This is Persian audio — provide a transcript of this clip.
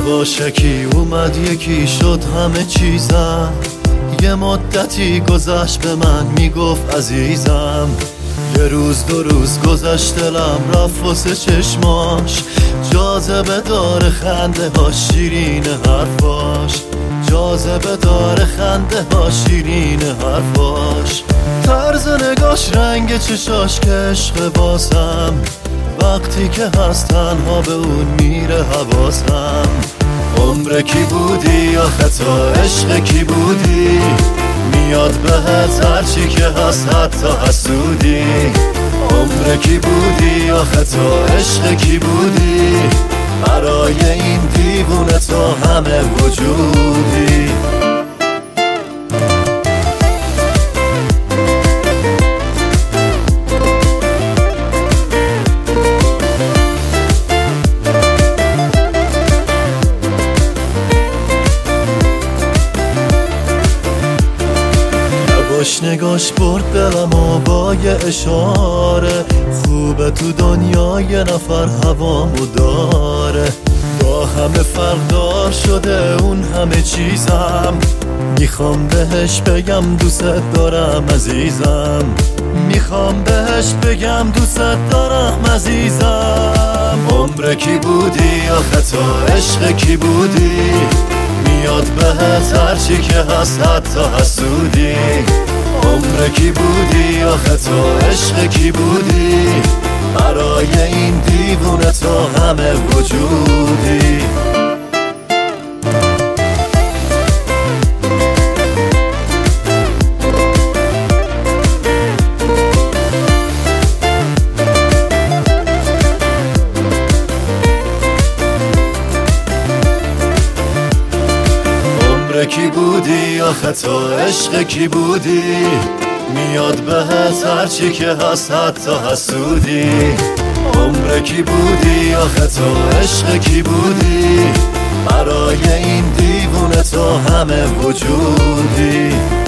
یواشکی اومد یکی شد همه چیزم، یه مدتی گذشت به من میگفت عزیزم. یه روز دو روز گذشت دلم رفت واسه چشماش، جاذبه داره خنده ها شیرین حرفاش، جاذبه داره خنده ها شیرین حرفاش. طرز نگاش رنگ چشاش که عشق باسم، وقتی که هست تنها به اون میره حواسم. عمر کی بودی آخه تا عشق کی بودی، میاد بهت هرچی که هست حتی حسودی. عمر کی بودی آخه تا عشق کی بودی، برای این دیوونه تا همه وجودی. نگاش برد دلم و با یه اشاره، خوبه تو دنیا یه نفر هوامو داره. با همه فرق دار شده اون همه چیزم، میخوام بهش بگم دوست دارم عزیزم، میخوام بهش بگم دوست دارم عزیزم. عمر کی بودی آخه تا عشق کی بودی، میاد بهت هرچی که هست حتی حسودی. عمر کی بودی آخه تا عشق کی بودی، برای این دیوونه تا همه وجودی. کی بودی آخه تا عشق کی بودی، میاد بهت هرچی که هست حتی حسودی. عمر کی بودی آخه تا عشق کی بودی، برای این دیوونه تا همه وجودی.